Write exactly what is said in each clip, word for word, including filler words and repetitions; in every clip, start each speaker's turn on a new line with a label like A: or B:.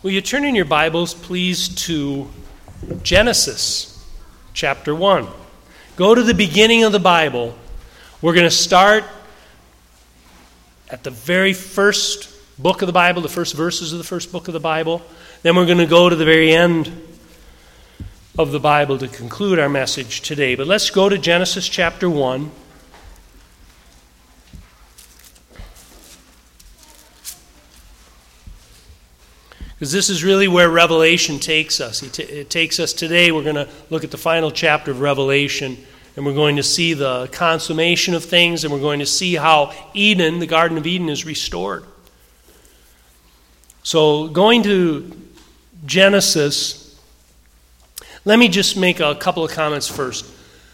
A: Will you turn in your Bibles, please, to Genesis chapter one. Go to the beginning of the Bible. We're going to start at the very first book of the Bible, the first verses of the first book of the Bible. Then we're going to go to the very end of the Bible to conclude our message today. But let's go to Genesis chapter one. Because this is really where Revelation takes us. It, t- it takes us today, we're going to look at the final chapter of Revelation, and we're going to see the consummation of things, and we're going to see how Eden, the Garden of Eden, is restored. So going to Genesis, let me just make a couple of comments first.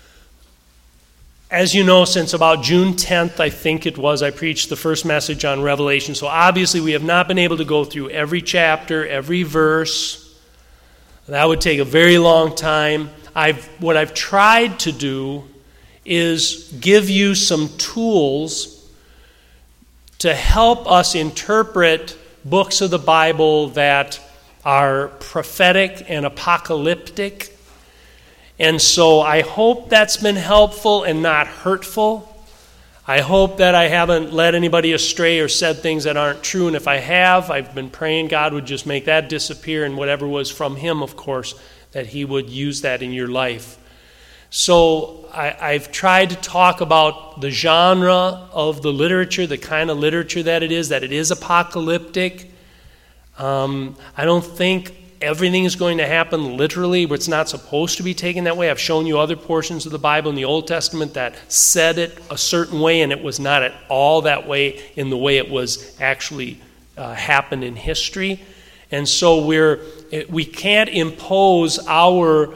A: As you know, since about June tenth, I think it was, I preached the first message on Revelation. So obviously we have not been able to go through every chapter, every verse. That would take a very long time. I've what I've tried to do is give you some tools to help us interpret books of the Bible that are prophetic and apocalyptic. And so I hope that's been helpful and not hurtful. I hope that I haven't led anybody astray or said things that aren't true. And if I have, I've been praying God would just make that disappear, and whatever was from Him, of course, that He would use that in your life. So I, I've tried to talk about the genre of the literature, the kind of literature that it is, that it is apocalyptic. Um, I don't think everything is going to happen literally, but it's not supposed to be taken that way. I've shown you other portions of the Bible in the Old Testament that said it a certain way, and it was not at all that way in the way it was actually uh, happened in history. And so we're we can't impose our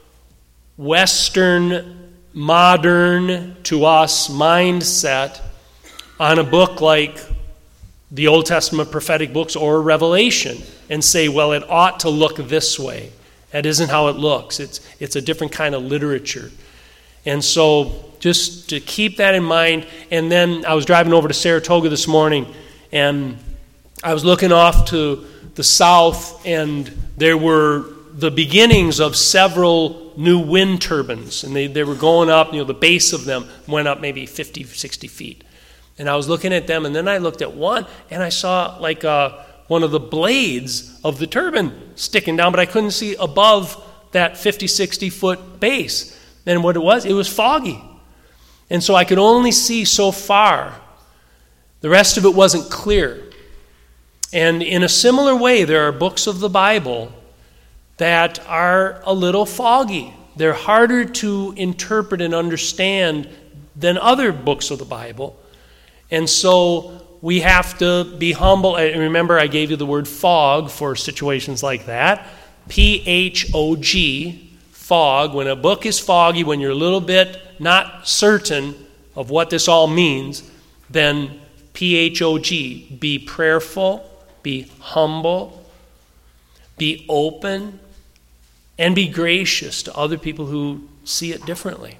A: Western, modern, to us, mindset on a book like the Old Testament prophetic books or Revelation and say, well, it ought to look this way. That isn't how it looks. It's it's a different kind of literature. And so just to keep that in mind. And then I was driving over to Saratoga this morning, and I was looking off to the south, and there were the beginnings of several new wind turbines. And they, they were going up, you know, the base of them went up maybe fifty, sixty feet. And I was looking at them, and then I looked at one, and I saw like uh, one of the blades of the turbine sticking down, but I couldn't see above that fifty, sixty foot base. And what it was, it was foggy. And so I could only see so far. The rest of it wasn't clear. And in a similar way, there are books of the Bible that are a little foggy. They're harder to interpret and understand than other books of the Bible. And so we have to be humble. And remember, I gave you the word fog for situations like that. P H O G, fog. When a book is foggy, when you're a little bit not certain of what this all means, then P H O G, be prayerful, be humble, be open, and be gracious to other people who see it differently.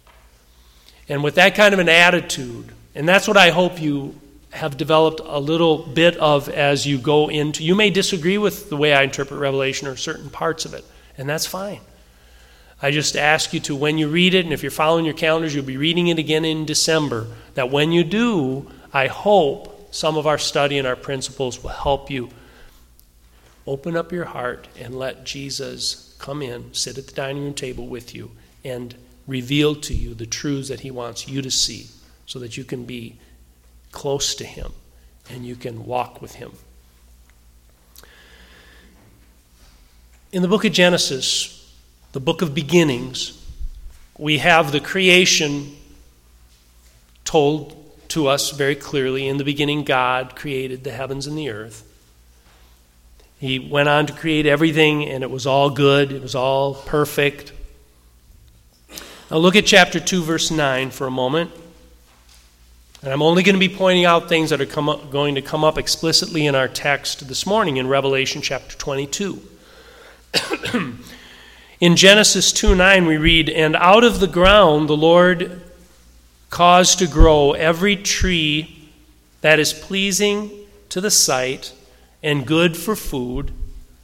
A: And with that kind of an attitude, and that's what I hope you have developed a little bit of as you go into. You may disagree with the way I interpret Revelation or certain parts of it, and that's fine. I just ask you to, when you read it, and if you're following your calendars, you'll be reading it again in December, that when you do, I hope some of our study and our principles will help you open up your heart and let Jesus come in, sit at the dining room table with you, and reveal to you the truths that He wants you to see, so that you can be close to Him and you can walk with Him. In the book of Genesis, the book of beginnings, we have the creation told to us very clearly. In the beginning, God created the heavens and the earth. He went on to create everything, and it was all good. It was all perfect. Now look at chapter two, verse nine for a moment. And I'm only going to be pointing out things that are come up, going to come up explicitly in our text this morning in Revelation chapter twenty-two. In Genesis two nine we read, "And out of the ground the Lord caused to grow every tree that is pleasing to the sight and good for food,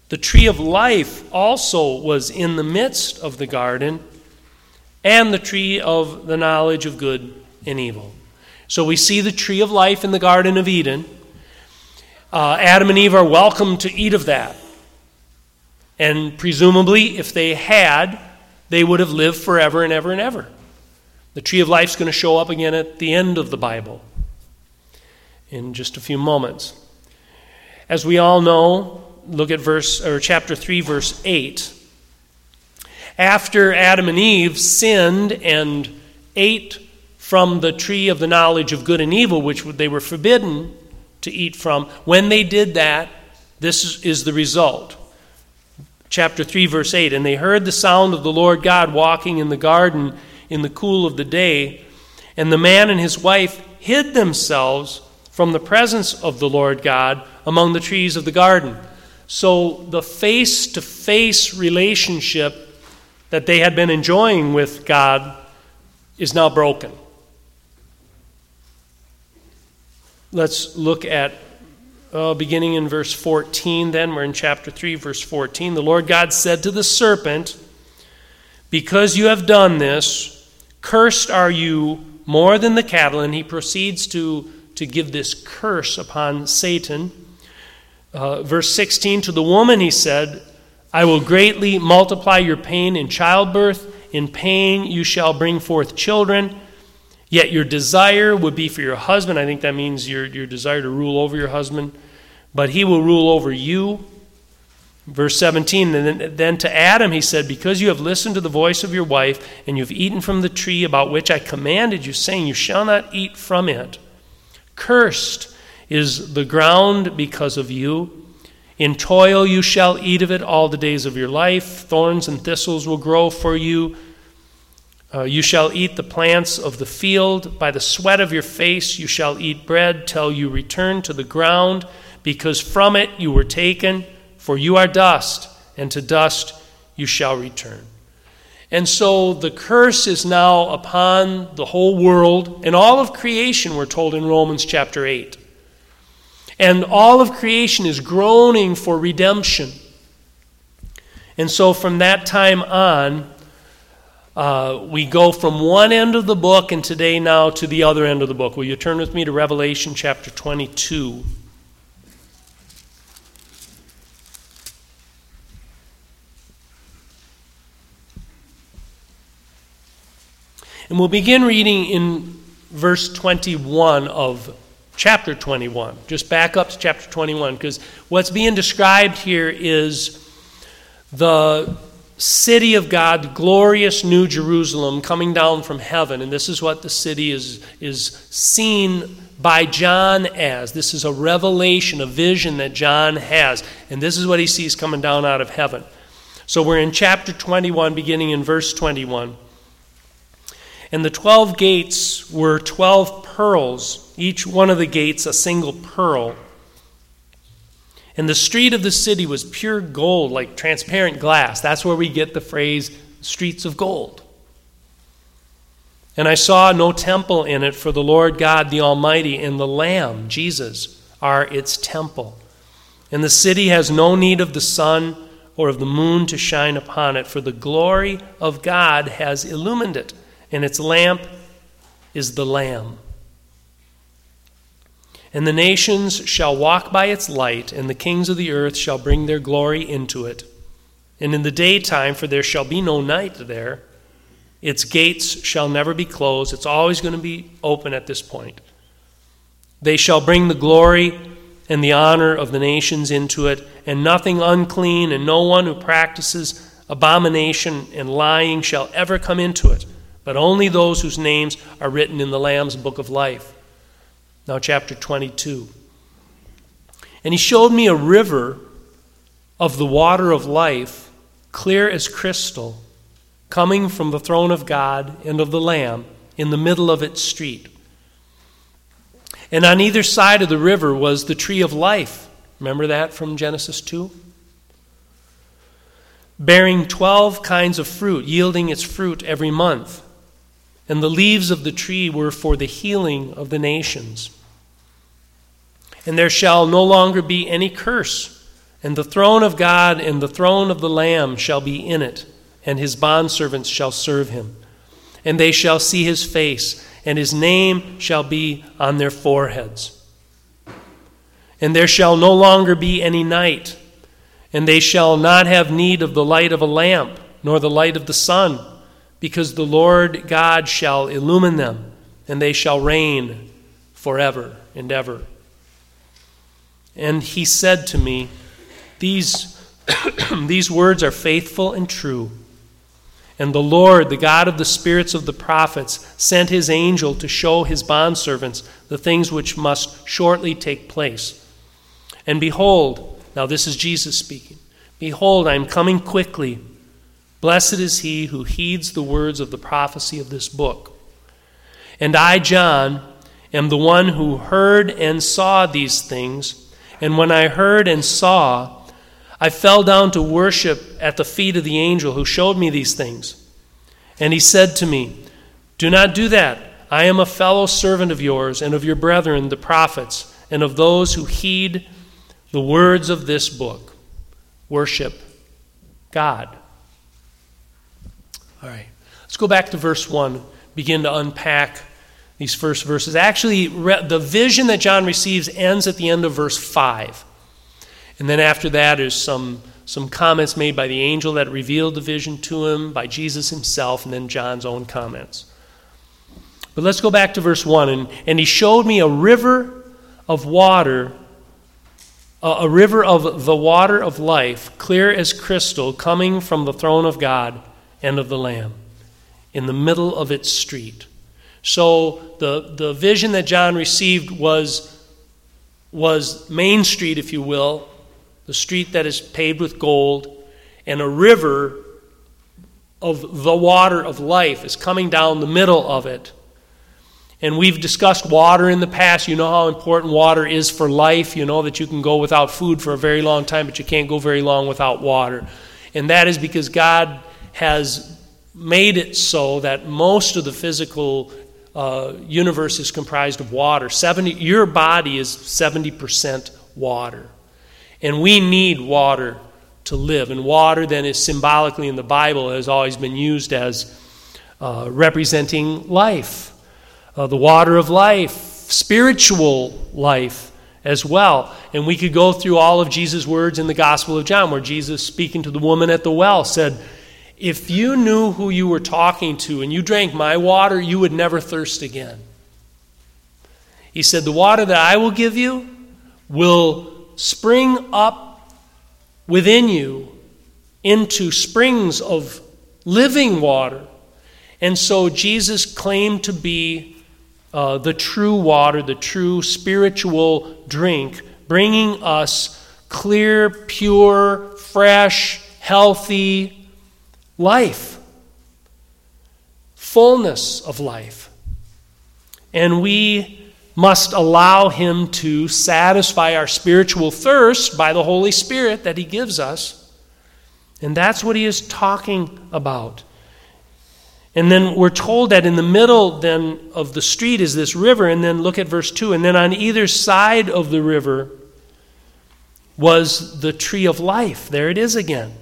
A: The tree of life also was in the midst of the garden, and the tree of the knowledge of good and evil. So we see the tree of life in the Garden of Eden. Uh, Adam and Eve are welcome to eat of that. And presumably, if they had, they would have lived forever and ever and ever. The tree of life is going to show up again at the end of the Bible in just a few moments. As we all know, look at verse or chapter three, verse eight. After Adam and Eve sinned and ate from the tree of the knowledge of good and evil, which they were forbidden to eat from, when they did that, this is the result. Chapter three, verse eight, and they heard the sound of the Lord God walking in the garden in the cool of the day, and the man and his wife hid themselves from the presence of the Lord God among the trees of the garden. So the face-to-face relationship that they had been enjoying with God is now broken. Let's look at, uh, beginning in verse fourteen then. We're in chapter three, verse fourteen. The Lord God said to the serpent, "Because you have done this, cursed are you more than the cattle." And he proceeds to, to give this curse upon Satan. Uh, verse sixteen, to the woman he said, "I will greatly multiply your pain in childbirth. In pain you shall bring forth children. Yet your desire would be for your husband." I think that means your, your desire to rule over your husband. "But he will rule over you." Verse seventeen, and then, then to Adam he said, "Because you have listened to the voice of your wife, and you have eaten from the tree about which I commanded you, saying, you shall not eat from it. Cursed is the ground because of you. In toil you shall eat of it all the days of your life. Thorns and thistles will grow for you. Uh, you shall eat the plants of the field. By the sweat of your face you shall eat bread till you return to the ground, because from it you were taken. For you are dust, and to dust you shall return." And so the curse is now upon the whole world and all of creation, we're told in Romans chapter eight. And all of creation is groaning for redemption. And so from that time on, uh, we go from one end of the book and today now to the other end of the book. Will you turn with me to Revelation chapter twenty-two? And we'll begin reading in verse twenty-one of chapter twenty-one. Just back up to chapter twenty-one, because what's being described here is the city of God, glorious New Jerusalem, coming down from heaven. And this is what the city is, is seen by John as. This is a revelation, a vision that John has. And this is what he sees coming down out of heaven. So we're in chapter twenty-one, beginning in verse twenty-one. And the twelve gates were twelve pearls, each one of the gates a single pearl. And the street of the city was pure gold, like transparent glass. That's where we get the phrase, streets of gold. And I saw no temple in it, for the Lord God the Almighty and the Lamb, Jesus, are its temple. And the city has no need of the sun or of the moon to shine upon it, for the glory of God has illumined it. And its lamp is the Lamb. And the nations shall walk by its light, and the kings of the earth shall bring their glory into it. And in the daytime, for there shall be no night there, its gates shall never be closed. It's always going to be open at this point. They shall bring the glory and the honor of the nations into it, and nothing unclean, and no one who practices abomination and lying shall ever come into it, but only those whose names are written in the Lamb's book of life. Now chapter twenty-two. And he showed me a river of the water of life, clear as crystal, coming from the throne of God and of the Lamb in the middle of its street. And on either side of the river was the tree of life. Remember that from Genesis two? Bearing twelve kinds of fruit, yielding its fruit every month. And the leaves of the tree were for the healing of the nations. And there shall no longer be any curse. And the throne of God and the throne of the Lamb shall be in it, and his bondservants shall serve him. And they shall see his face, and his name shall be on their foreheads. And there shall no longer be any night, and they shall not have need of the light of a lamp, nor the light of the sun, because the Lord God shall illumine them, and they shall reign forever and ever. And he said to me, These, these words are faithful and true. And the Lord, the God of the spirits of the prophets, sent his angel to show his bondservants the things which must shortly take place. And behold, now this is Jesus speaking, behold, I am coming quickly. Blessed is he who heeds the words of the prophecy of this book. And I, John, am the one who heard and saw these things. And when I heard and saw, I fell down to worship at the feet of the angel who showed me these things. And he said to me, Do not do that. I am a fellow servant of yours and of your brethren, the prophets, and of those who heed the words of this book. Worship God. All right. Let's go back to verse one, begin to unpack these first verses. Actually, the vision that John receives ends at the end of verse five. And then after that is some, some comments made by the angel that revealed the vision to him, by Jesus himself, and then John's own comments. But let's go back to verse one. And, and he showed me a river of water, a, a river of the water of life, clear as crystal, coming from the throne of God and of the Lamb, in the middle of its street. So the, the vision that John received was, was Main Street, if you will, the street that is paved with gold, and a river of the water of life is coming down the middle of it. And we've discussed water in the past. You know how important water is for life. You know that you can go without food for a very long time, but you can't go very long without water. And that is because God has made it so that most of the physical uh, universe is comprised of water. seventy Your body is seventy percent water. And we need water to live. And water then is symbolically in the Bible has always been used as uh, representing life. Uh, the water of life, spiritual life as well. And we could go through all of Jesus' words in the Gospel of John, where Jesus, speaking to the woman at the well, said, if you knew who you were talking to and you drank my water, you would never thirst again. He said, the water that I will give you will spring up within you into springs of living water. And so Jesus claimed to be uh, the true water, the true spiritual drink, bringing us clear, pure, fresh, healthy life, fullness of life. And we must allow him to satisfy our spiritual thirst by the Holy Spirit that he gives us. And that's what he is talking about. And then we're told that in the middle then of the street is this river, and then look at verse two, and then on either side of the river was the tree of life. There it is again.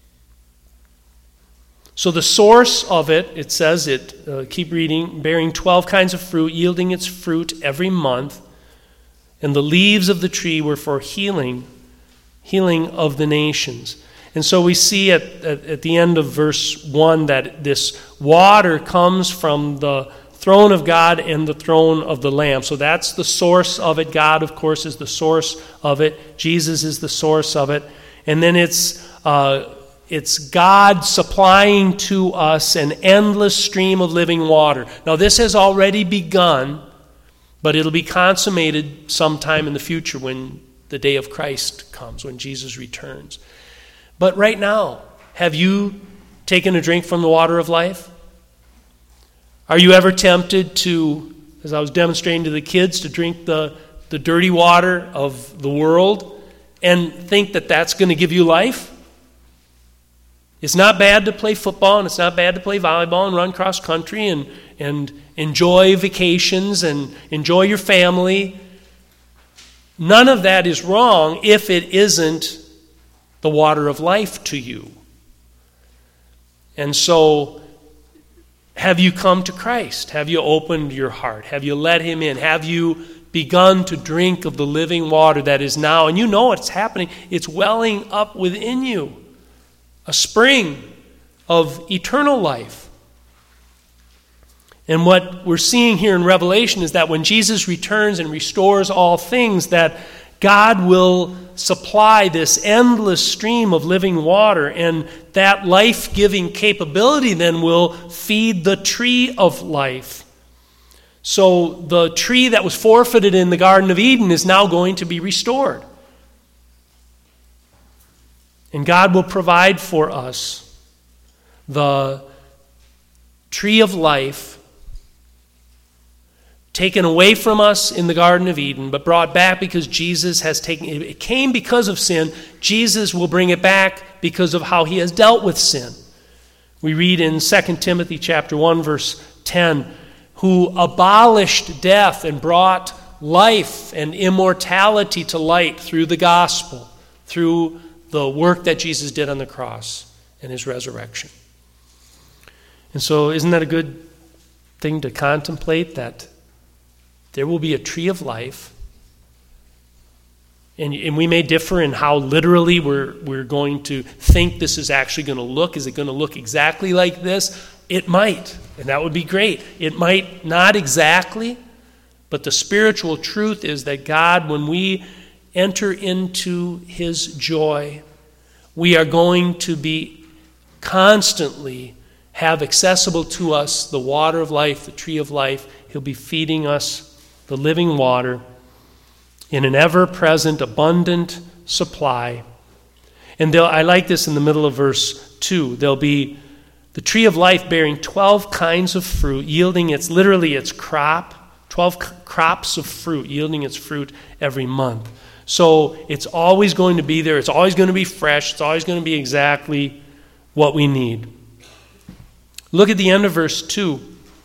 A: So the source of it, it says it, uh, keep reading, bearing twelve kinds of fruit, yielding its fruit every month. And the leaves of the tree were for healing, healing of the nations. And so we see at, at, at the end of verse one that this water comes from the throne of God and the throne of the Lamb. So that's the source of it. God, of course, is the source of it. Jesus is the source of it. And then it's... Uh, It's God supplying to us an endless stream of living water. Now, this has already begun, but it'll be consummated sometime in the future when the day of Christ comes, when Jesus returns. But right now, have you taken a drink from the water of life? Are you ever tempted to, as I was demonstrating to the kids, to drink the, the dirty water of the world and think that that's going to give you life? It's not bad to play football, and it's not bad to play volleyball and run cross country and, and enjoy vacations and enjoy your family. None of that is wrong if it isn't the water of life to you. And so, have you come to Christ? Have you opened your heart? Have you let him in? Have you begun to drink of the living water that is now? And you know it's happening. It's welling up within you. A spring of eternal life. And what we're seeing here in Revelation is that when Jesus returns and restores all things, that God will supply this endless stream of living water, and that life-giving capability then will feed the tree of life. So the tree that was forfeited in the Garden of Eden is now going to be restored. And God will provide for us the tree of life taken away from us in the Garden of Eden, but brought back because Jesus has taken it. It came because of sin. Jesus will bring it back because of how he has dealt with sin. We read in Second Timothy chapter one, verse ten, who abolished death and brought life and immortality to light through the gospel, through the work that Jesus did on the cross and his resurrection. And so isn't that a good thing to contemplate, that there will be a tree of life, and, and we may differ in how literally we're, we're going to think this is actually going to look. Is it going to look exactly like this? It might, and that would be great. It might not exactly, but the spiritual truth is that God, when we enter into his joy, we are going to be constantly have accessible to us the water of life, the tree of life. He'll be feeding us the living water in an ever-present, abundant supply. And I like this in the middle of verse two. There'll be the tree of life bearing twelve kinds of fruit, yielding its, literally its crop, twelve crops of fruit, yielding its fruit every month. So it's always going to be there. It's always going to be fresh. It's always going to be exactly what we need. Look at the end of verse two.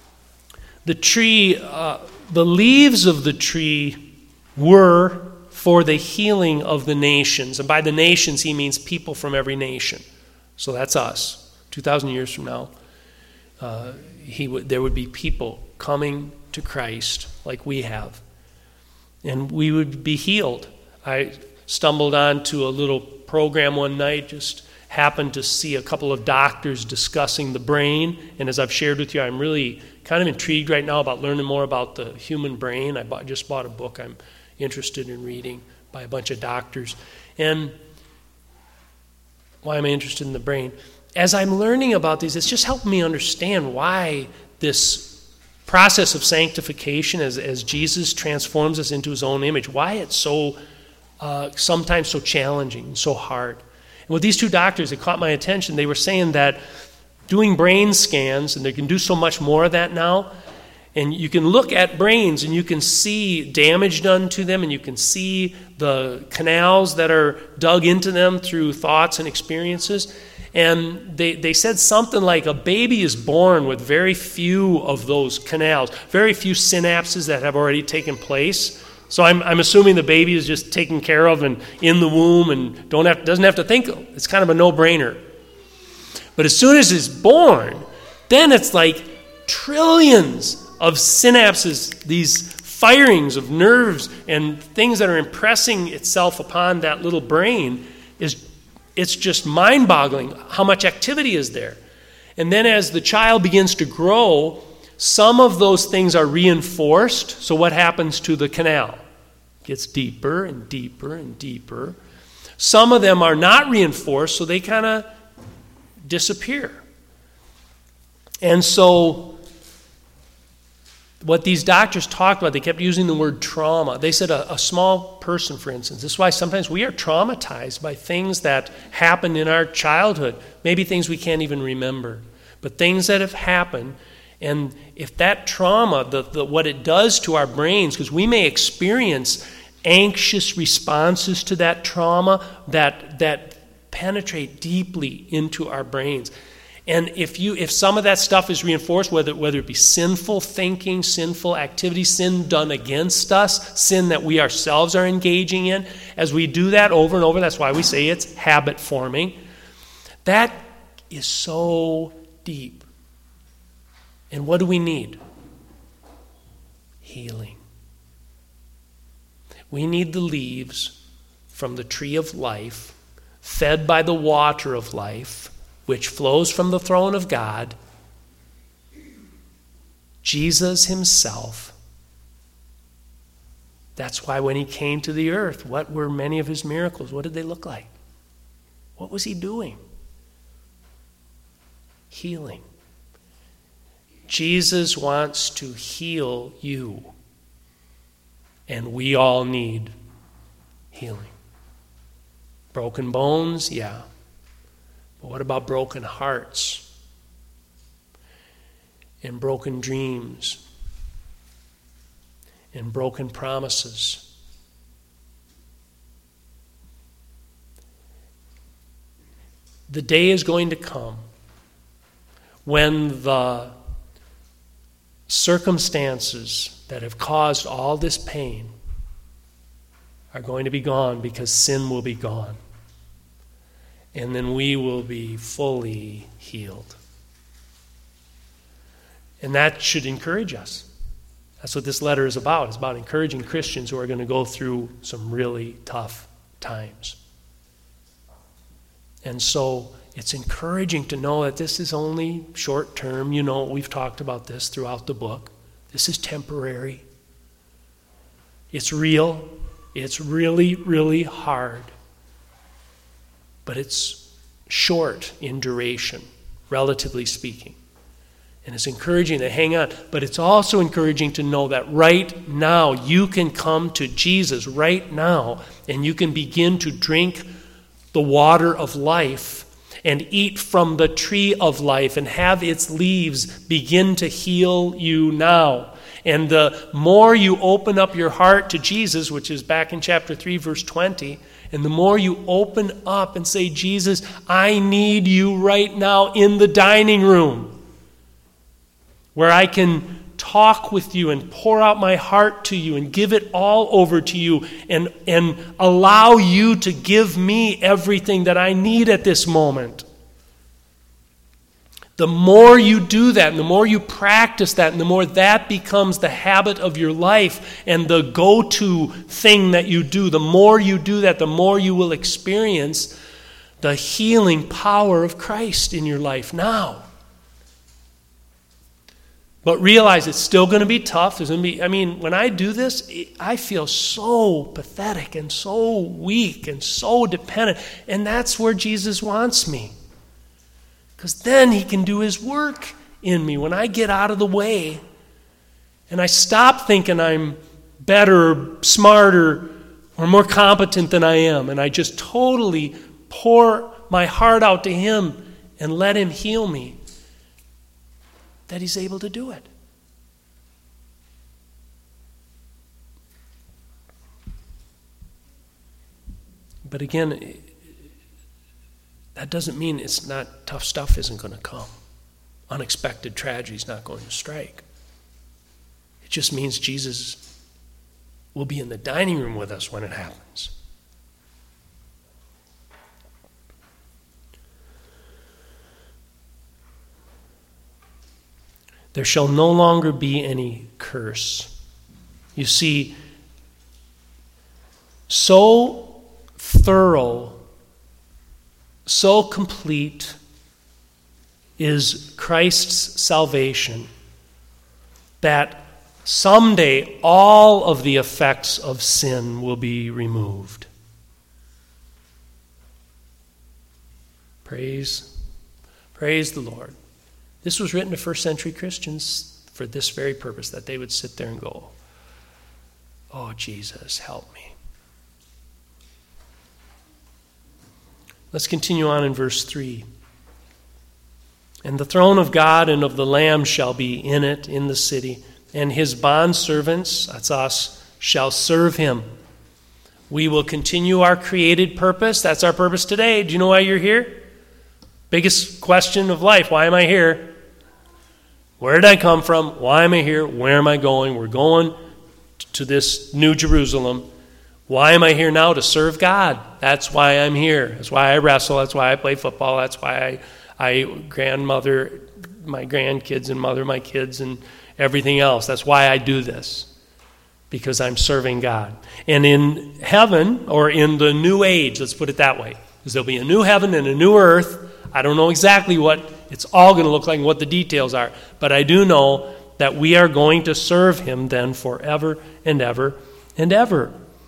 A: The tree, uh, the leaves of the tree were for the healing of the nations. And by the nations, he means people from every nation. So that's us. two thousand years from now, uh, he would, there would be people coming to Christ like we have. And we would be healed. I stumbled onto a little program one night, just happened to see a couple of doctors discussing the brain. And as I've shared with you, I'm really kind of intrigued right now about learning more about the human brain. I bought, just bought a book I'm interested in reading by a bunch of doctors. And why am I interested in the brain? As I'm learning about these, it's just helping me understand why this process of sanctification, as, as Jesus transforms us into his own image, why it's so uh, sometimes so challenging, so hard. And with these two doctors, it caught my attention. They were saying that doing brain scans, and they can do so much more of that now, and you can look at brains and you can see damage done to them, and you can see the canals that are dug into them through thoughts and experiences. And they, they said something like a baby is born with very few of those canals, very few synapses that have already taken place. So I'm, I'm assuming the baby is just taken care of and in the womb and don't have, doesn't have to think. It's kind of a no-brainer. But as soon as it's born, then it's like trillions of synapses, these firings of nerves and things that are impressing itself upon that little brain. Is it's just mind-boggling how much activity is there. And then as the child begins to grow, some of those things are reinforced. So what happens to the canal? It gets deeper and deeper and deeper. Some of them are not reinforced, so they kind of disappear. And so what these doctors talked about, they kept using the word trauma. They said a, a small person, for instance. This is why sometimes we are traumatized by things that happened in our childhood, maybe things we can't even remember, but things that have happened. And if that trauma, the, the, what it does to our brains, because we may experience anxious responses to that trauma that, that penetrate deeply into our brains. And if you if some of that stuff is reinforced, whether whether it be sinful thinking, sinful activity, sin done against us, sin that we ourselves are engaging in, as we do that over and over, that's why we say it's habit forming. That is so deep. And what do we need? Healing. We need the leaves from the tree of life, fed by the water of life, which flows from the throne of God, Jesus himself. That's why when he came to the earth, what were many of his miracles? What did they look like? What was he doing? Healing. Jesus wants to heal you. And we all need healing. Broken bones, yeah. But what about broken hearts? And broken dreams? And broken promises? The day is going to come when the circumstances that have caused all this pain are going to be gone because sin will be gone. And then we will be fully healed. And that should encourage us. That's what this letter is about. It's about encouraging Christians who are going to go through some really tough times. And so it's encouraging to know that this is only short term. You know, we've talked about this throughout the book. This is temporary. It's real. It's really, really hard. But it's short in duration, relatively speaking. And it's encouraging to hang on. But it's also encouraging to know that right now you can come to Jesus right now and you can begin to drink the water of life and eat from the tree of life and have its leaves begin to heal you now. And the more you open up your heart to Jesus, which is back in chapter three, verse twenty, and the more you open up and say, Jesus, I need you right now in the dining room, where I can talk with you and pour out my heart to you and give it all over to you and, and allow you to give me everything that I need at this moment. The more you do that, and the more you practice that, and the more that becomes the habit of your life and the go-to thing that you do, the more you do that, the more you will experience the healing power of Christ in your life now. But realize it's still going to be tough. There's going to be, I mean, when I do this, I feel so pathetic and so weak and so dependent. And that's where Jesus wants me. Because then he can do his work in me. When I get out of the way and I stop thinking I'm better or smarter or more competent than I am, and I just totally pour my heart out to him and let him heal me, that he's able to do it. But again, that doesn't mean it's not, tough stuff isn't going to come. Unexpected tragedy is not going to strike. It just means Jesus will be in the dining room with us when it happens. There shall no longer be any curse. You see, so thorough, so complete is Christ's salvation that someday all of the effects of sin will be removed. Praise, praise the Lord. This was written to first century Christians for this very purpose, that they would sit there and go, oh, Jesus, help me. Let's continue on in verse three. And the throne of God and of the Lamb shall be in it, in the city, and his bondservants, that's us, shall serve him. We will continue our created purpose. That's our purpose today. Do you know why you're here? Biggest question of life, why am I here? Where did I come from? Why am I here? Where am I going? We're going to this New Jerusalem. Why am I here now? To serve God. That's why I'm here. That's why I wrestle. That's why I play football. That's why I, I grandmother my grandkids and mother my kids and everything else. That's why I do this. Because I'm serving God. And in heaven, or in the new age, let's put it that way, because there'll be a new heaven and a new earth. I don't know exactly what it's all going to look like and what the details are, but I do know that we are going to serve him then forever and ever and ever.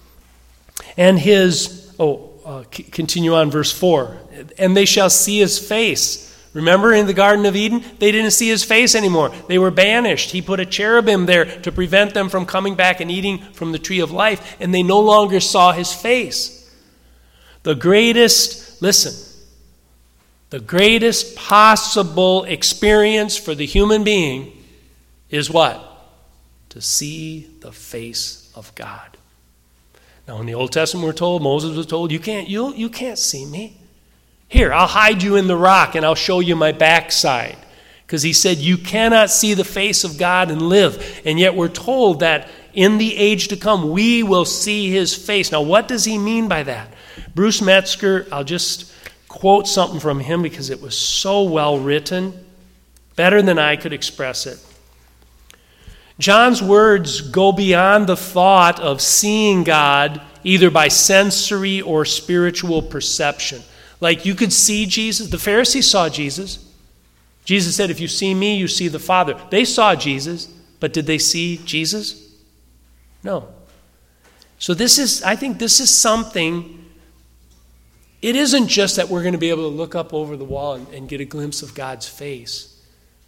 A: And his, oh, uh, c- continue on verse four. And they shall see his face. Remember in the Garden of Eden, they didn't see his face anymore. They were banished. He put a cherubim there to prevent them from coming back and eating from the tree of life, and they no longer saw his face. The greatest, listen, the greatest possible experience for the human being is what? To see the face of God. Now in the Old Testament we're told, Moses was told, you can't, you, you can't see me. Here, I'll hide you in the rock and I'll show you my backside. Because he said, you cannot see the face of God and live. And yet we're told that in the age to come, we will see his face. Now, what does he mean by that? Bruce Metzger, I'll just quote something from him because it was so well written, better than I could express it. John's words go beyond the thought of seeing God either by sensory or spiritual perception. Like you could see Jesus. The Pharisees saw Jesus. Jesus said, if you see me, you see the Father. They saw Jesus, but did they see Jesus? No. So this is, I think this is something, it isn't just that we're going to be able to look up over the wall and, and get a glimpse of God's face.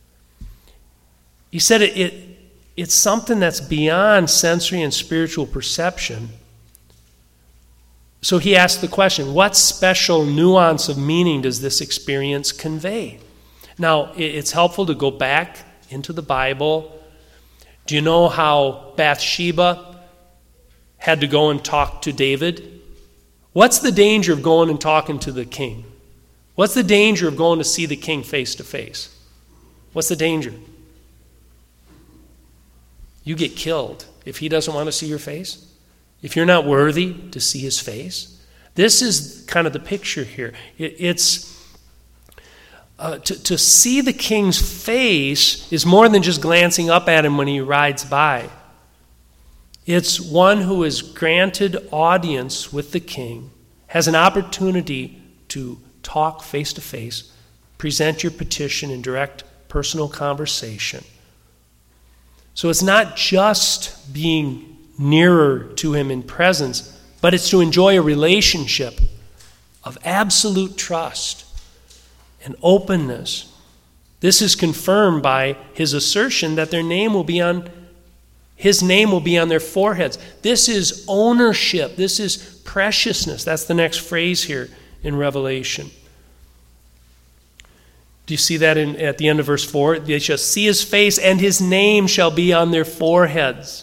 A: He said it, it it's something that's beyond sensory and spiritual perception. So he asked the question, what special nuance of meaning does this experience convey? Now, it's helpful to go back into the Bible. Do you know how Bathsheba had to go and talk to David? What's the danger of going and talking to the king? What's the danger of going to see the king face to face? What's the danger? You get killed if he doesn't want to see your face. If you're not worthy to see his face. This is kind of the picture here. It, it's uh, to, to see the king's face is more than just glancing up at him when he rides by. It's one who is granted audience with the king, has an opportunity to talk face to face, present your petition in direct personal conversation. So it's not just being nearer to him in presence, but it's to enjoy a relationship of absolute trust and openness. This is confirmed by his assertion that their name will be on, his name will be on their foreheads. This is ownership. This is preciousness. That's the next phrase here in Revelation. Do you see that in, at the end of verse four? They shall see his face, and his name shall be on their foreheads.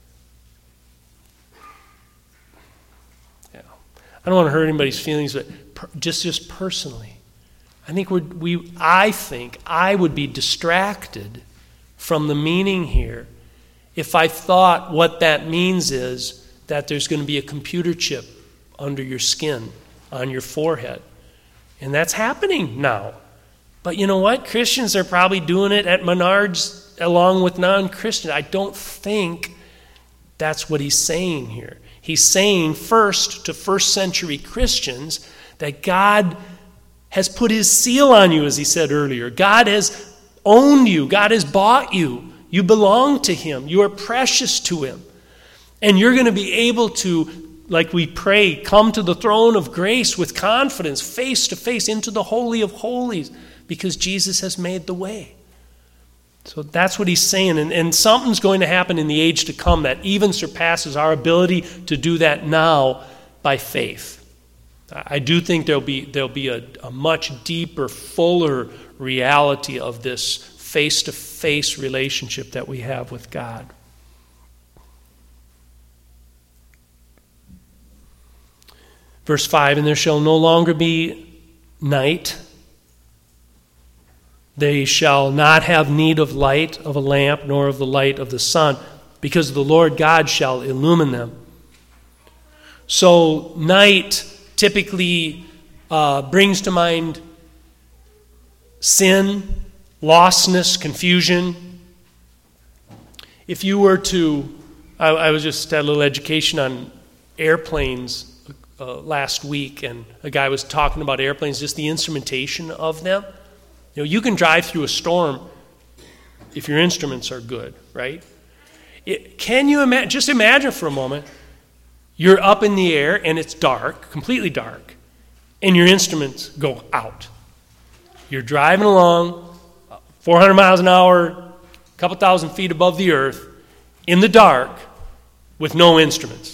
A: I don't want to hurt anybody's feelings, but per, just just personally, I think we're, we. I think I would be distracted from the meaning here if I thought what that means is that there's going to be a computer chip under your skin, on your forehead, and that's happening now. But you know what? Christians are probably doing it at Menards along with non-Christians. I don't think that's what he's saying here. He's saying first to first century Christians that God has put his seal on you, as he said earlier. God has owned you. God has bought you. You belong to him. You are precious to him. And you're going to be able to, like we pray, come to the throne of grace with confidence, face to face, into the Holy of Holies, because Jesus has made the way. So that's what he's saying. And, and something's going to happen in the age to come that even surpasses our ability to do that now by faith. I do think there'll be, there'll be a, a much deeper, fuller reality of this face-to-face relationship that we have with God. Verse five, and there shall no longer be night. They shall not have need of light of a lamp, nor of the light of the sun, because the Lord God shall illumine them. So night typically uh, brings to mind sin, lostness, confusion. If you were to, I, I was just had a little education on airplanes uh, last week, and a guy was talking about airplanes, just the instrumentation of them. You know, you can drive through a storm if your instruments are good, right? It, can you imagine? Just imagine for a moment, you're up in the air and it's dark, completely dark, and your instruments go out. You're driving along, four hundred miles an hour, a couple thousand feet above the earth, in the dark, with no instruments.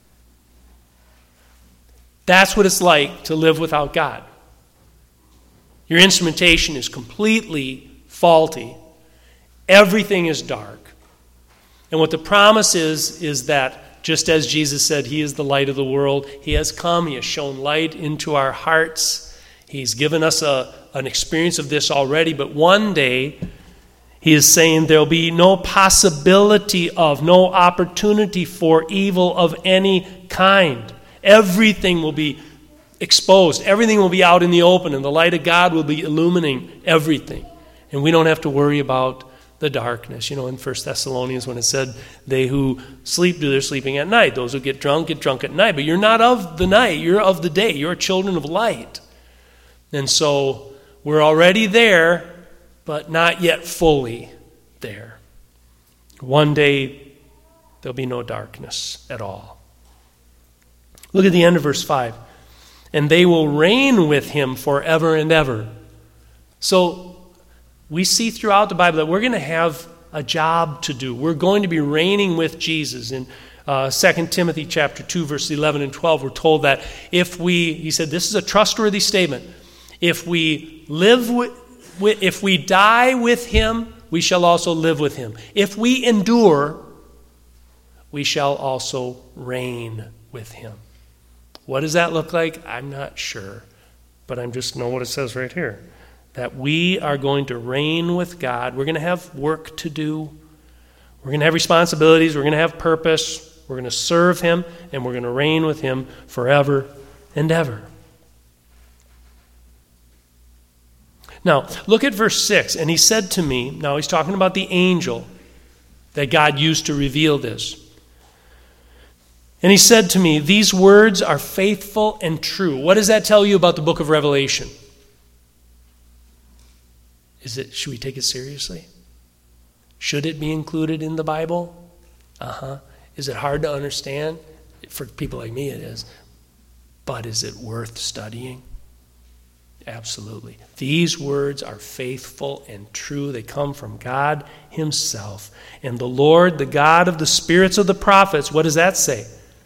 A: That's what it's like to live without God. Your instrumentation is completely faulty. Everything is dark. And what the promise is, is that just as Jesus said, He is the light of the world, He has come, He has shown light into our hearts. He's given us a, an experience of this already, but one day He is saying there'll be no possibility of, no opportunity for evil of any kind. Everything will be exposed. Everything will be out in the open, and the light of God will be illuminating everything. And we don't have to worry about the darkness. You know, in First Thessalonians when it said, they who sleep do their sleeping at night. Those who get drunk, get drunk at night. But you're not of the night. You're of the day. You're children of light. And so we're already there, but not yet fully there. One day there'll be no darkness at all. Look at the end of verse five. And they will reign with Him forever and ever. So we see throughout the Bible that we're going to have a job to do. We're going to be reigning with Jesus. In uh, Second Timothy chapter two, verses eleven and twelve, we're told that if we, he said, this is a trustworthy statement, if we live with, with if we die with Him, we shall also live with Him. If we endure, we shall also reign with Him. What does that look like? I'm not sure, but I just know what it says right here. That we are going to reign with God. We're going to have work to do. We're going to have responsibilities. We're going to have purpose. We're going to serve Him, and we're going to reign with Him forever and ever. Now, look at verse six. And He said to me, now He's talking about the angel that God used to reveal this. And He said to me, these words are faithful and true. What does that tell you about the book of Revelation? Is it, should we take it seriously? Should it be included in the Bible? Uh-huh. Is it hard to understand? For people like me it is. But is it worth studying? Absolutely. These words are faithful and true. They come from God Himself. And the Lord, the God of the spirits of the prophets, what does that say?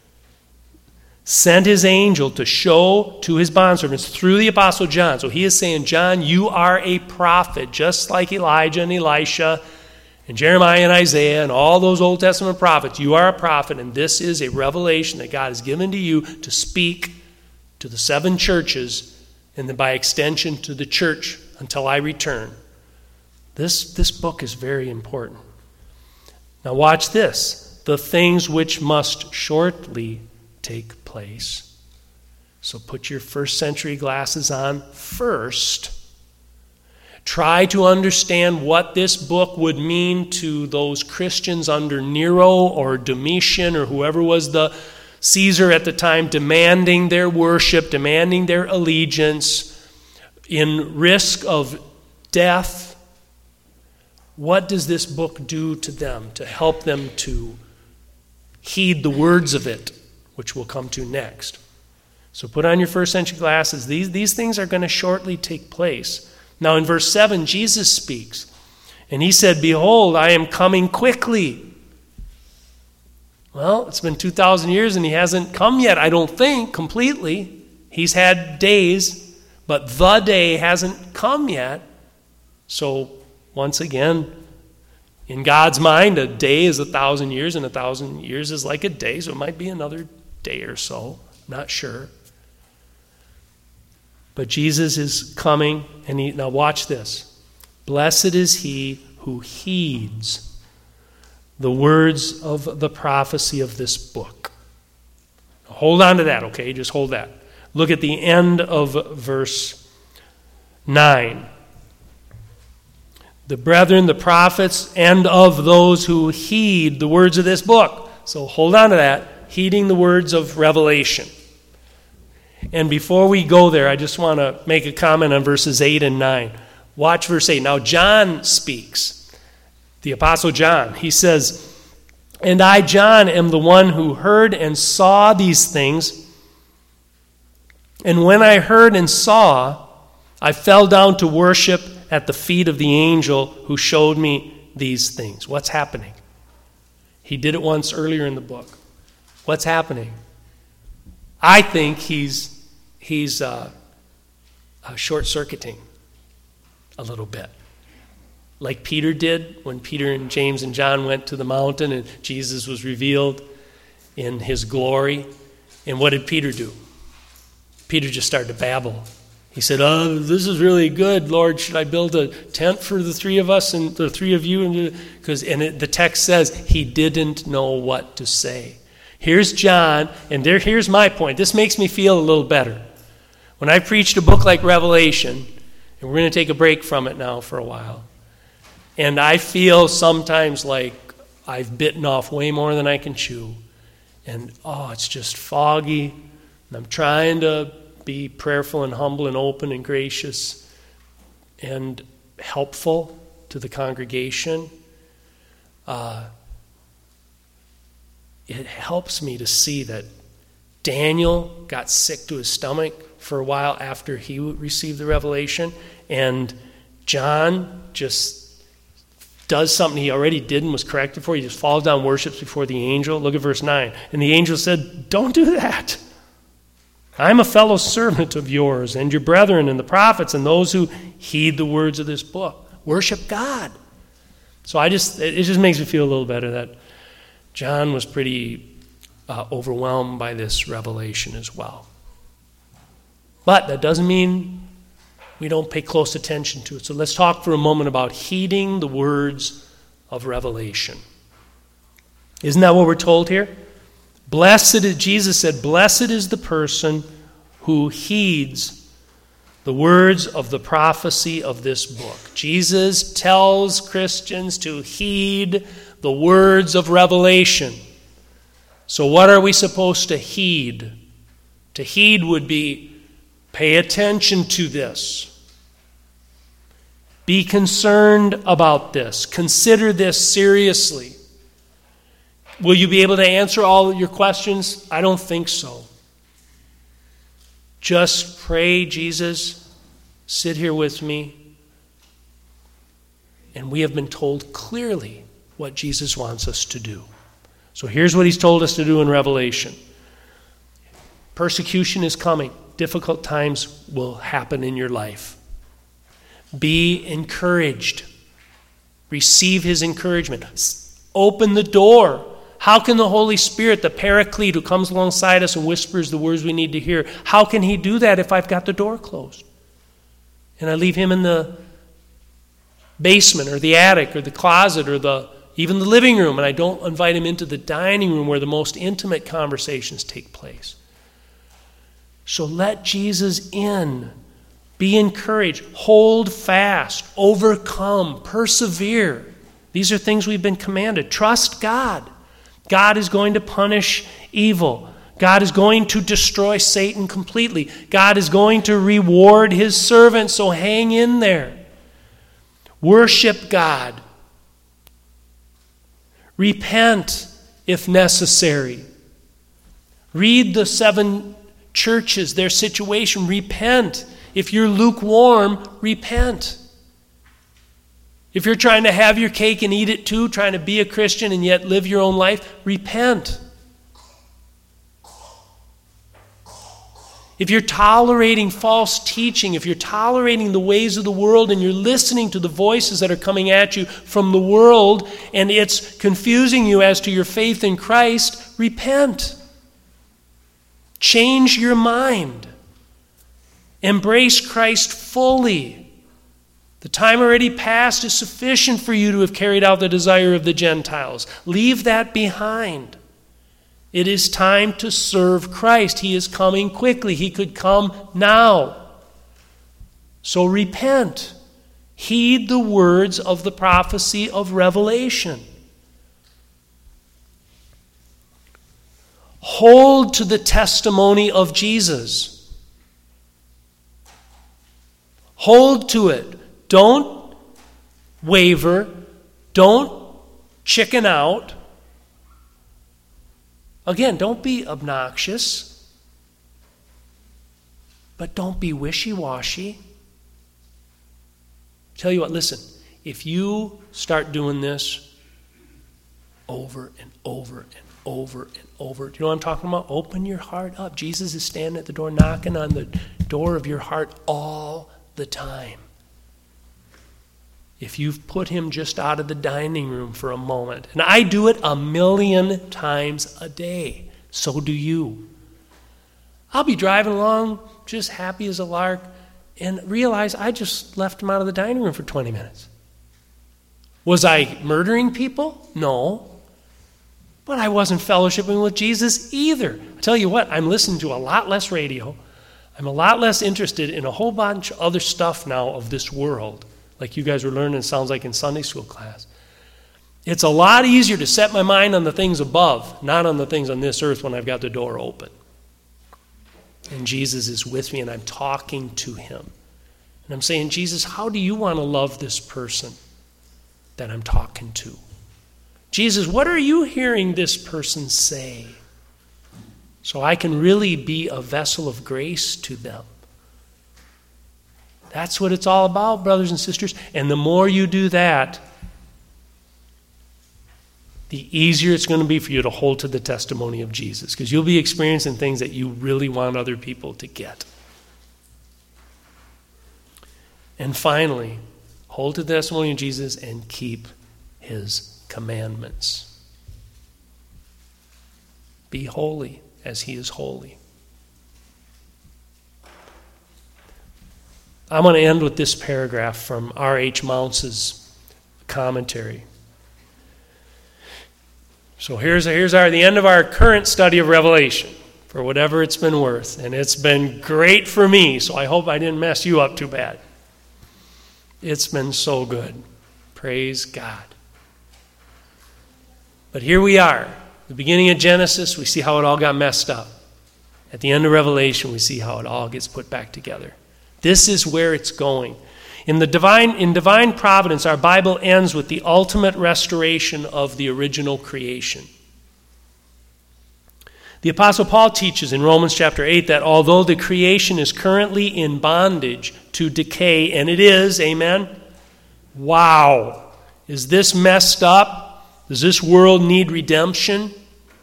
A: Sent His angel to show to His bondservants through the Apostle John. So He is saying, John, you are a prophet, just like Elijah and Elisha and Jeremiah and Isaiah and all those Old Testament prophets. You are a prophet, and this is a revelation that God has given to you to speak to the seven churches, and then by extension to the church until I return. This, this book is very important. Now watch this. The things which must shortly take place. So put your first century glasses on first. Try to understand what this book would mean to those Christians under Nero or Domitian or whoever was the Caesar at the time, demanding their worship, demanding their allegiance, in risk of death. What does this book do to them to help them to heed the words of it, which we'll come to next? So put on your first century glasses. These, these things are going to shortly take place. Now in verse seven, Jesus speaks. And He said, behold, I am coming quickly. Well, it's been two thousand years and He hasn't come yet, I don't think, completely. He's had days, but the day hasn't come yet. So once again, in God's mind, a day is a thousand years, and a thousand years is like a day, so it might be another day or so. Not sure. But Jesus is coming, and he, now watch this. Blessed is he who heeds the words of the prophecy of this book. Hold on to that, okay? Just hold that. Look at the end of verse nine. The brethren, the prophets, and of those who heed the words of this book. So hold on to that, heeding the words of Revelation. And before we go there, I just want to make a comment on verses eight and nine. Watch verse eight. Now John speaks, the Apostle John. He says, "And I, John, am the one who heard and saw these things. And when I heard and saw, I fell down to worship at the feet of the angel who showed me these things." What's happening? He did it once earlier in the book. What's happening? I think he's he's uh, uh, short-circuiting a little bit. Like Peter did when Peter and James and John went to the mountain and Jesus was revealed in his glory. And what did Peter do? Peter just started to babble. He said, "Oh, this is really good, Lord. Should I build a tent for the three of us and the three of you?" And because and it, the text says he didn't know what to say. Here's John, and there, here's my point. This makes me feel a little better. When I preached a book like Revelation, and we're going to take a break from it now for a while, and I feel sometimes like I've bitten off way more than I can chew, and oh, it's just foggy, and I'm trying to be prayerful and humble and open and gracious and helpful to the congregation. Uh, it helps me to see that Daniel got sick to his stomach for a while after he received the revelation, and John just does something he already did and was corrected for. He just falls down, worships before the angel. Look at verse nine. And the angel said, "Don't do that. I'm a fellow servant of yours and your brethren and the prophets and those who heed the words of this book. Worship God." So I just, it just makes me feel a little better that John was pretty uh, overwhelmed by this revelation as well. But that doesn't mean we don't pay close attention to it. So let's talk for a moment about heeding the words of Revelation. Isn't that what we're told here? Blessed is, Jesus said, "Blessed is the person who heeds the words of the prophecy of this book." Jesus tells Christians to heed the words of Revelation. So what are we supposed to heed? To heed would be pay attention to this. Be concerned about this. Consider this seriously. Will you be able to answer all of your questions? I don't think so. Just pray, "Jesus, sit here with me." And we have been told clearly what Jesus wants us to do. So here's what he's told us to do in Revelation. Persecution is coming. Difficult times will happen in your life. Be encouraged. Receive his encouragement. Open the door. How can the Holy Spirit, the Paraclete who comes alongside us and whispers the words we need to hear, how can he do that if I've got the door closed? And I leave him in the basement or the attic or the closet or the even the living room, and I don't invite him into the dining room where the most intimate conversations take place. So let Jesus in. Be encouraged. Hold fast. Overcome. Persevere. These are things we've been commanded. Trust God. God is going to punish evil. God is going to destroy Satan completely. God is going to reward his servants, so hang in there. Worship God. Repent if necessary. Read the seven churches, their situation. Repent. If you're lukewarm, repent. If you're trying to have your cake and eat it too, trying to be a Christian and yet live your own life, repent. If you're tolerating false teaching, if you're tolerating the ways of the world and you're listening to the voices that are coming at you from the world and it's confusing you as to your faith in Christ, repent. Change your mind. Embrace Christ fully. The time already past is sufficient for you to have carried out the desire of the Gentiles. Leave that behind. It is time to serve Christ. He is coming quickly. He could come now. So repent. Heed the words of the prophecy of Revelation. Hold to the testimony of Jesus. Hold to it. Don't waver. Don't chicken out. Again, don't be obnoxious. But don't be wishy-washy. Tell you what, listen, if you start doing this over and over and over and over, do you know what I'm talking about? Open your heart up. Jesus is standing at the door, knocking on the door of your heart all the time. If you've put him just out of the dining room for a moment, and I do it a million times a day, so do you. I'll be driving along just happy as a lark and realize I just left him out of the dining room for twenty minutes. Was I murdering people? No. But I wasn't fellowshipping with Jesus either. I tell you what, I'm listening to a lot less radio. I'm a lot less interested in a whole bunch of other stuff now of this world, like you guys were learning, it sounds like in Sunday school class. It's a lot easier to set my mind on the things above, not on the things on this earth when I've got the door open. And Jesus is with me and I'm talking to him. And I'm saying, Jesus, how do you want to love this person that I'm talking to? Jesus, what are you hearing this person say? So I can really be a vessel of grace to them. That's what it's all about, brothers and sisters. And the more you do that, the easier it's going to be for you to hold to the testimony of Jesus, because you'll be experiencing things that you really want other people to get. And finally, hold to the testimony of Jesus and keep his commandments. Be holy as he is holy. I'm going to end with this paragraph from R H Mounce's commentary. So here's, here's our, the end of our current study of Revelation, for whatever it's been worth. And it's been great for me, so I hope I didn't mess you up too bad. It's been so good. Praise God. But here we are. The beginning of Genesis, we see how it all got messed up. At the end of Revelation, we see how it all gets put back together. This is where it's going. In the divine, in divine providence, our Bible ends with the ultimate restoration of the original creation. The Apostle Paul teaches in Romans chapter eight that although the creation is currently in bondage to decay, and it is, amen? Wow. Is this messed up? Does this world need redemption?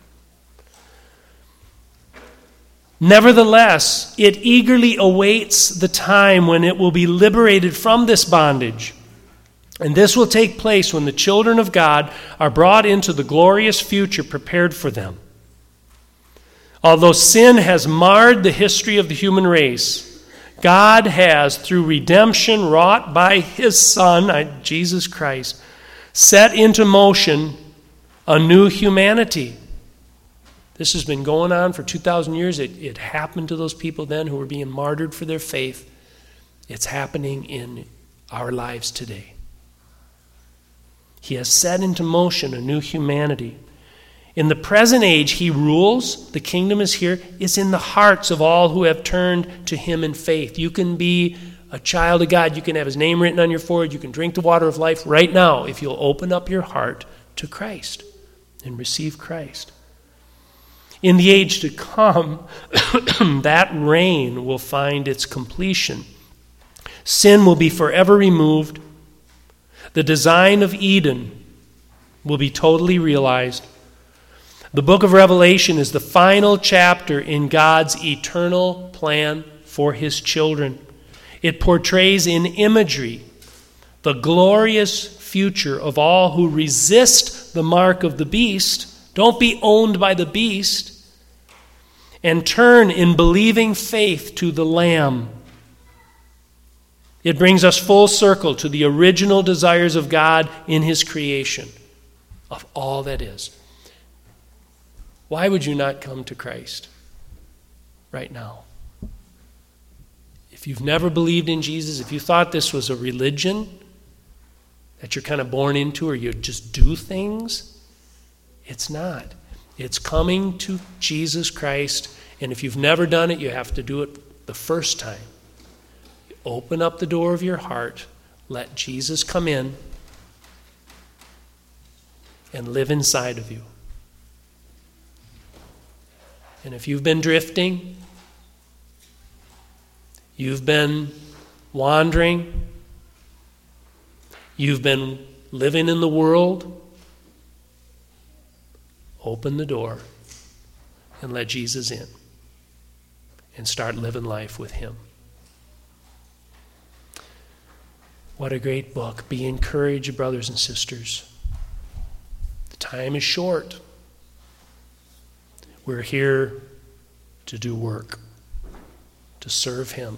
A: Nevertheless, it eagerly awaits the time when it will be liberated from this bondage. And this will take place when the children of God are brought into the glorious future prepared for them. Although sin has marred the history of the human race, God has, through redemption wrought by his Son, Jesus Christ, set into motion a new humanity. This has been going on for two thousand years. It, it happened to those people then who were being martyred for their faith. It's happening in our lives today. He has set into motion a new humanity. In the present age, he rules. The kingdom is here. It's in the hearts of all who have turned to him in faith. You can be a child of God. You can have his name written on your forehead. You can drink the water of life right now if you'll open up your heart to Christ and receive Christ. In the age to come, that reign will find its completion. Sin will be forever removed. The design of Eden will be totally realized. The book of Revelation is the final chapter in God's eternal plan for his children. It portrays in imagery the glorious future of all who resist the mark of the beast. Don't be owned by the beast. And turn in believing faith to the Lamb. It brings us full circle to the original desires of God in his creation, of all that is. Why would you not come to Christ right now? If you've never believed in Jesus, if you thought this was a religion that you're kind of born into or you just do things, it's not. It's coming to Jesus Christ, and if you've never done it, you have to do it the first time. You open up the door of your heart, let Jesus come in and live inside of you. And if you've been drifting, you've been wandering, you've been living in the world, open the door and let Jesus in and start living life with him. What a great book. Be encouraged, brothers and sisters. The time is short. We're here to do work, to serve him.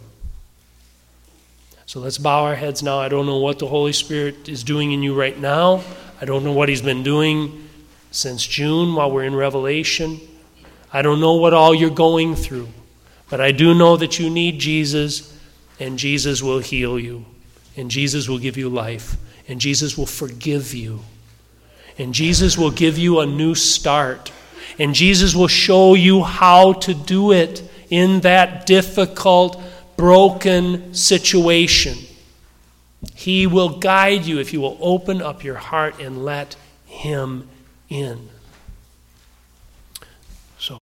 A: So let's bow our heads now. I don't know what the Holy Spirit is doing in you right now. I don't know what he's been doing since June while we're in Revelation. I don't know what all you're going through, but I do know that you need Jesus, and Jesus will heal you, and Jesus will give you life, and Jesus will forgive you, and Jesus will give you a new start, and Jesus will show you how to do it in that difficult, broken situation. He will guide you if you will open up your heart and let him in.